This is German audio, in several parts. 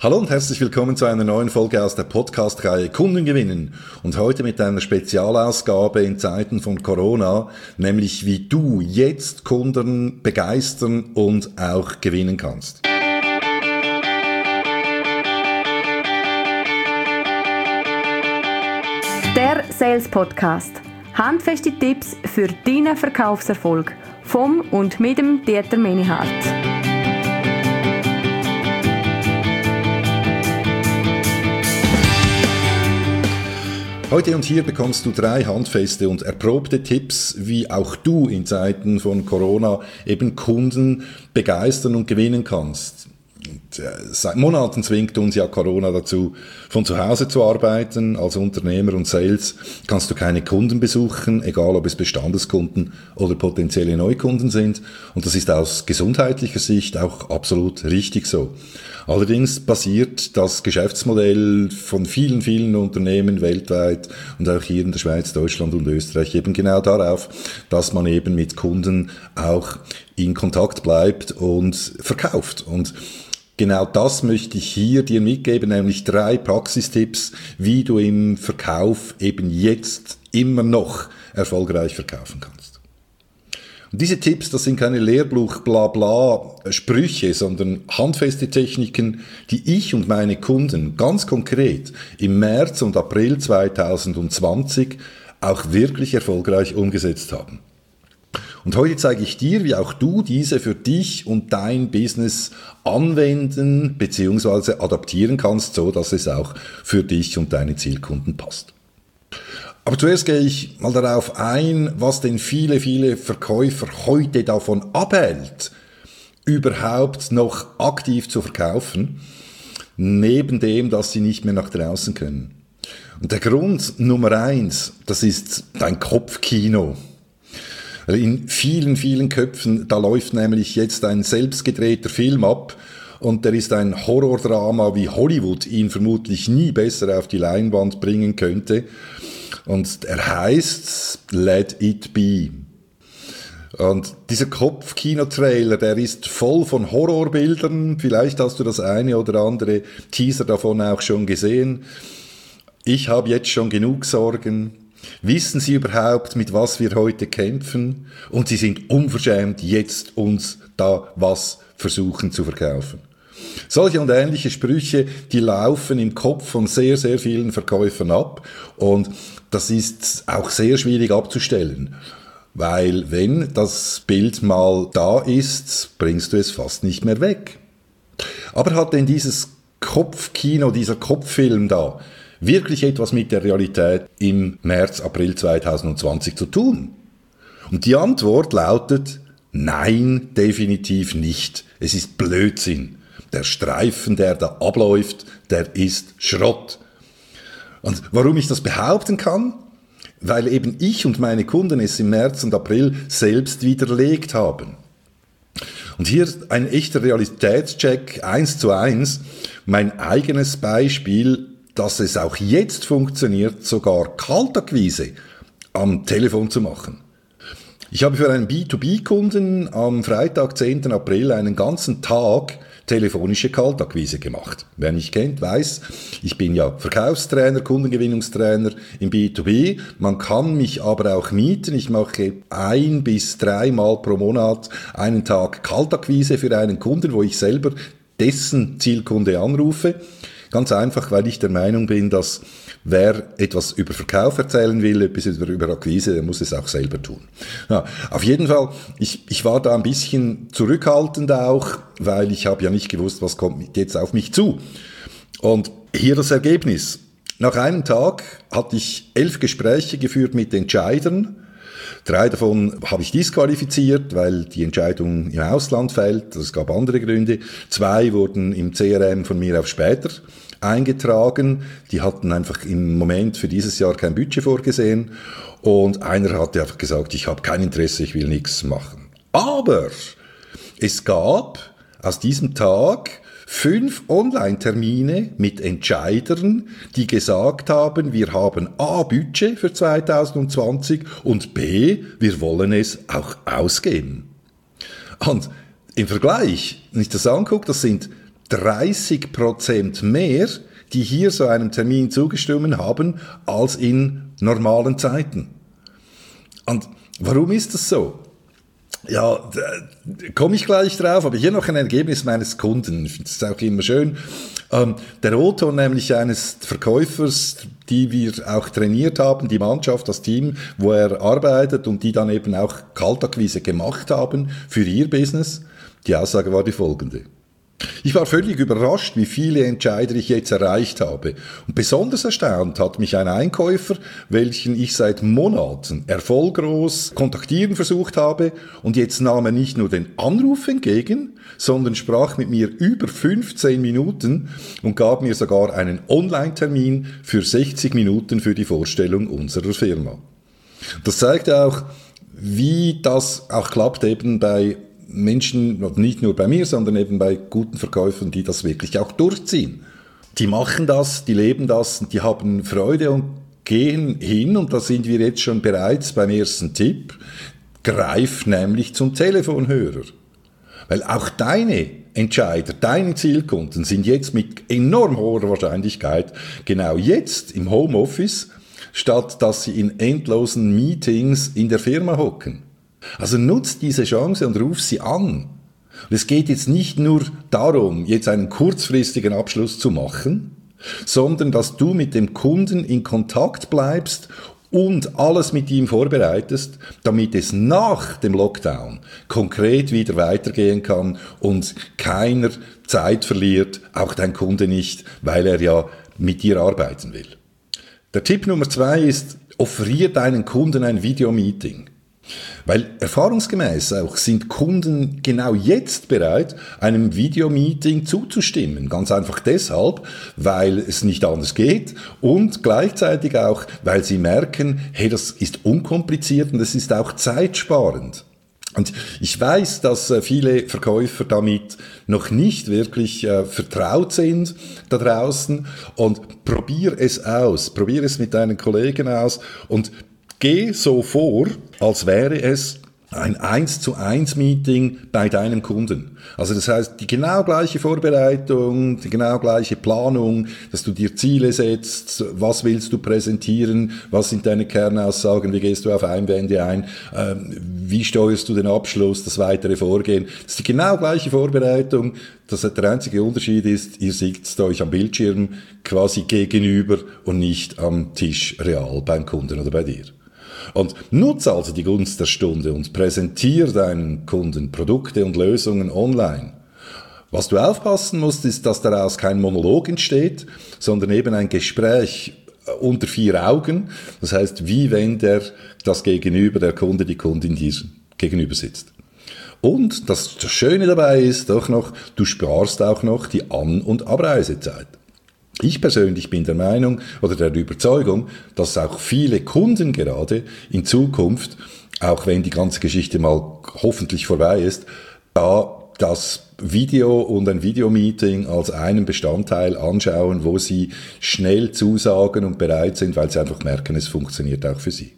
Hallo und herzlich willkommen zu einer neuen Folge aus der Podcast-Reihe Kunden gewinnen. Und heute mit einer Spezialausgabe in Zeiten von Corona, nämlich wie du jetzt Kunden begeistern und auch gewinnen kannst. Der Sales Podcast. Handfeste Tipps für deinen Verkaufserfolg vom und mit dem Dieter Menihardt. Heute und hier bekommst du 3 handfeste und erprobte Tipps, wie auch du in Zeiten von Corona eben Kunden begeistern und gewinnen kannst. Und seit Monaten zwingt uns ja Corona dazu, von zu Hause zu arbeiten. Als Unternehmer und Sales kannst du keine Kunden besuchen, egal ob es Bestandeskunden oder potenzielle Neukunden sind. Und das ist aus gesundheitlicher Sicht auch absolut richtig so. Allerdings basiert das Geschäftsmodell von vielen, vielen Unternehmen weltweit und auch hier in der Schweiz, Deutschland und Österreich eben genau darauf, dass man eben mit Kunden auch in Kontakt bleibt und verkauft. Und genau das möchte ich hier dir mitgeben, nämlich 3 Praxistipps, wie du im Verkauf eben jetzt immer noch erfolgreich verkaufen kannst. Und diese Tipps, das sind keine Lehrbuch-Blabla-Sprüche, sondern handfeste Techniken, die ich und meine Kunden ganz konkret im März und April 2020 auch wirklich erfolgreich umgesetzt haben. Und heute zeige ich dir, wie auch du diese für dich und dein Business anwenden bzw. adaptieren kannst, so dass es auch für dich und deine Zielkunden passt. Aber zuerst gehe ich mal darauf ein, was denn viele Verkäufer heute davon abhält, überhaupt noch aktiv zu verkaufen, neben dem, dass sie nicht mehr nach draußen können. Und der Grund Nummer 1, das ist dein Kopfkino. In vielen Köpfen, da läuft nämlich jetzt ein selbstgedrehter Film ab und der ist ein Horrordrama, wie Hollywood ihn vermutlich nie besser auf die Leinwand bringen könnte. Und er heißt Let It Be. Und dieser Kopfkino-Trailer, der ist voll von Horrorbildern. Vielleicht hast du das eine oder andere Teaser davon auch schon gesehen. Ich habe jetzt schon genug Sorgen. Wissen Sie überhaupt, mit was wir heute kämpfen? Und Sie sind unverschämt, jetzt uns da was versuchen zu verkaufen. Solche und ähnliche Sprüche, die laufen im Kopf von sehr vielen Verkäufern ab. Und das ist auch sehr schwierig abzustellen. Weil wenn das Bild mal da ist, bringst du es fast nicht mehr weg. Aber hat denn dieses Kopfkino, dieser Kopffilm da, wirklich etwas mit der Realität im März, April 2020 zu tun? Und die Antwort lautet, nein, definitiv nicht. Es ist Blödsinn. Der Streifen, der da abläuft, der ist Schrott. Und warum ich das behaupten kann? Weil eben ich und meine Kunden es im März und April selbst widerlegt haben. Und hier ein echter Realitätscheck 1:1, mein eigenes Beispiel, dass es auch jetzt funktioniert, sogar Kaltakquise am Telefon zu machen. Ich habe für einen B2B-Kunden am Freitag, 10. April, einen ganzen Tag telefonische Kaltakquise gemacht. Wer mich kennt, weiß, ich bin ja Verkaufstrainer, Kundengewinnungstrainer im B2B. Man kann mich aber auch mieten. Ich mache 1 bis 3 Mal pro Monat einen Tag Kaltakquise für einen Kunden, wo ich selber dessen Zielkunde anrufe. Ganz einfach, weil ich der Meinung bin, dass wer etwas über Verkauf erzählen will, etwas über Akquise, der muss es auch selber tun. Ja, auf jeden Fall, ich war da ein bisschen zurückhaltend auch, weil ich habe ja nicht gewusst, was kommt jetzt auf mich zu. Und hier das Ergebnis. Nach einem Tag hatte ich 11 Gespräche geführt mit Entscheidern. 3 davon habe ich disqualifiziert, weil die Entscheidung im Ausland fällt. Es gab andere Gründe. 2 wurden im CRM von mir auf später eingetragen. Die hatten einfach im Moment für dieses Jahr kein Budget vorgesehen. Und einer hatte einfach gesagt, ich habe kein Interesse, ich will nichts machen. Aber es gab aus diesem Tag 5 Online-Termine mit Entscheidern, die gesagt haben, wir haben A, Budget für 2020 und B, wir wollen es auch ausgeben. Und im Vergleich, wenn ich das angucke, das sind 30% mehr, die hier so einem Termin zugestimmt haben, als in normalen Zeiten. Und warum ist das so? Ja, komme ich gleich drauf, aber hier noch ein Ergebnis meines Kunden. Ich finde das auch immer schön. Der O-Ton nämlich eines Verkäufers, die wir auch trainiert haben, die Mannschaft, das Team, wo er arbeitet und die dann eben auch Kaltakquise gemacht haben für ihr Business. Die Aussage war die folgende. Ich war völlig überrascht, wie viele Entscheider ich jetzt erreicht habe. Und besonders erstaunt hat mich ein Einkäufer, welchen ich seit Monaten erfolglos kontaktieren versucht habe, und jetzt nahm er nicht nur den Anruf entgegen, sondern sprach mit mir über 15 Minuten und gab mir sogar einen Online-Termin für 60 Minuten für die Vorstellung unserer Firma. Das zeigt auch, wie das auch klappt eben bei Menschen, nicht nur bei mir, sondern eben bei guten Verkäufern, die das wirklich auch durchziehen. Die machen das, die leben das, die haben Freude und gehen hin, und da sind wir jetzt schon bereits beim ersten Tipp, greif nämlich zum Telefonhörer. Weil auch deine Entscheider, deine Zielkunden sind jetzt mit enorm hoher Wahrscheinlichkeit genau jetzt im Homeoffice, statt dass sie in endlosen Meetings in der Firma hocken. Also nutzt diese Chance und ruf sie an. Und es geht jetzt nicht nur darum, jetzt einen kurzfristigen Abschluss zu machen, sondern dass du mit dem Kunden in Kontakt bleibst und alles mit ihm vorbereitest, damit es nach dem Lockdown konkret wieder weitergehen kann und keiner Zeit verliert, auch dein Kunde nicht, weil er ja mit dir arbeiten will. Der Tipp Nummer 2 ist, offeriere deinen Kunden ein Videomeeting. Weil erfahrungsgemäß auch sind Kunden genau jetzt bereit, einem Videomeeting zuzustimmen. Ganz einfach deshalb, weil es nicht anders geht und gleichzeitig auch, weil sie merken, hey, das ist unkompliziert und es ist auch zeitsparend. Und ich weiß, dass viele Verkäufer damit noch nicht wirklich vertraut sind da draußen, und probier es aus, probier es mit deinen Kollegen aus und geh so vor, als wäre es ein 1:1 Meeting bei deinem Kunden. Also das heißt, die genau gleiche Vorbereitung, die genau gleiche Planung, dass du dir Ziele setzt, was willst du präsentieren, was sind deine Kernaussagen, wie gehst du auf Einwände ein, wie steuerst du den Abschluss, das weitere Vorgehen. Das ist die genau gleiche Vorbereitung. Der einzige Unterschied ist, ihr sitzt euch am Bildschirm quasi gegenüber und nicht am Tisch real beim Kunden oder bei dir. Und nutze also die Gunst der Stunde und präsentiere deinen Kunden Produkte und Lösungen online. Was du aufpassen musst, ist, dass daraus kein Monolog entsteht, sondern eben ein Gespräch unter 4 Augen. Das heißt, wie wenn das Gegenüber, der Kunde, die Kundin dir gegenüber sitzt. Und das Schöne dabei ist auch noch, du sparst auch noch die An- und Abreisezeit. Ich persönlich bin der Meinung oder der Überzeugung, dass auch viele Kunden gerade in Zukunft, auch wenn die ganze Geschichte mal hoffentlich vorbei ist, da das Video und ein Videomeeting als einen Bestandteil anschauen, wo sie schnell zusagen und bereit sind, weil sie einfach merken, es funktioniert auch für sie.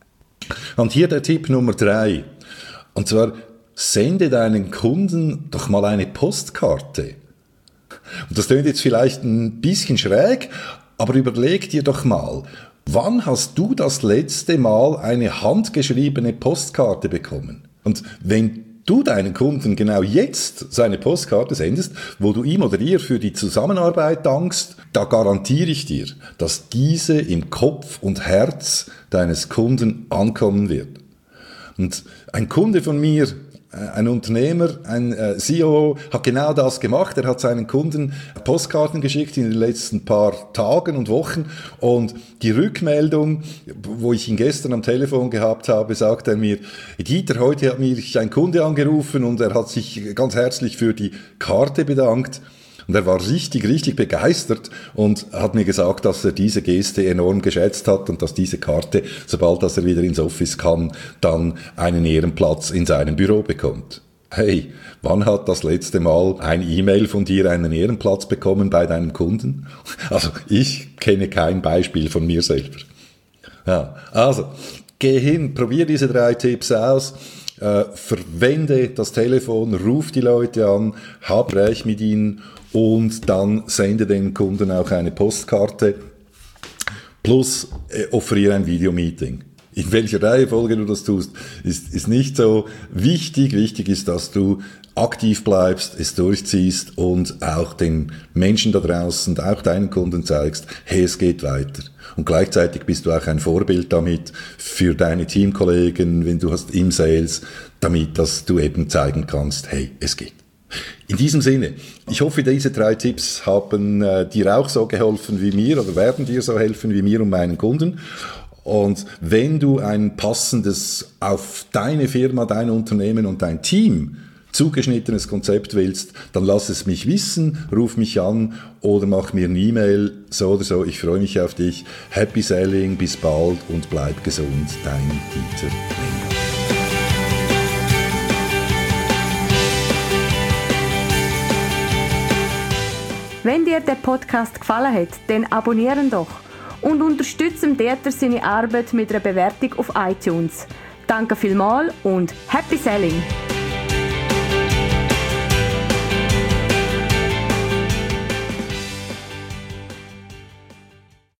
Und hier der Tipp Nummer 3. Und zwar, sende deinen Kunden doch mal eine Postkarte. Und das klingt jetzt vielleicht ein bisschen schräg, aber überleg dir doch mal, wann hast du das letzte Mal eine handgeschriebene Postkarte bekommen? Und wenn du deinen Kunden genau jetzt so eine Postkarte sendest, wo du ihm oder ihr für die Zusammenarbeit dankst, da garantiere ich dir, dass diese im Kopf und Herz deines Kunden ankommen wird. Und ein Kunde von mir, ein Unternehmer, ein CEO, hat genau das gemacht. Er hat seinen Kunden Postkarten geschickt in den letzten paar Tagen und Wochen, und die Rückmeldung, wo ich ihn gestern am Telefon gehabt habe, sagt er mir: Dieter, heute hat mich ein Kunde angerufen und er hat sich ganz herzlich für die Karte bedankt. Und er war richtig, richtig begeistert und hat mir gesagt, dass er diese Geste enorm geschätzt hat und dass diese Karte, sobald dass er wieder ins Office kann, dann einen Ehrenplatz in seinem Büro bekommt. Hey, wann hat das letzte Mal ein E-Mail von dir einen Ehrenplatz bekommen bei deinem Kunden? Also ich kenne kein Beispiel von mir selber. Ja, also geh hin, probier diese 3 Tipps aus. Verwende das Telefon, ruf die Leute an, hab Gespräch mit ihnen und dann sende den Kunden auch eine Postkarte plus offeriere ein Videomeeting. In welcher Reihenfolge du das tust, ist nicht so wichtig. Wichtig ist, dass du aktiv bleibst, es durchziehst und auch den Menschen da draußen, auch deinen Kunden zeigst, hey, es geht weiter. Und gleichzeitig bist du auch ein Vorbild damit für deine Teamkollegen, wenn du hast im Sales, damit, dass du eben zeigen kannst, hey, es geht. In diesem Sinne, ich hoffe, diese 3 Tipps haben dir auch so geholfen wie mir oder werden dir so helfen wie mir und meinen Kunden. Und wenn du ein passendes auf deine Firma, dein Unternehmen und dein Team zugeschnittenes Konzept willst, dann lass es mich wissen, ruf mich an oder mach mir eine E-Mail, so oder so. Ich freue mich auf dich. Happy Selling, bis bald und bleib gesund, dein Dieter Menger. Wenn dir der Podcast gefallen hat, dann abonnieren doch und unterstützen Dieter seine Arbeit mit einer Bewertung auf iTunes. Danke vielmals und Happy Selling!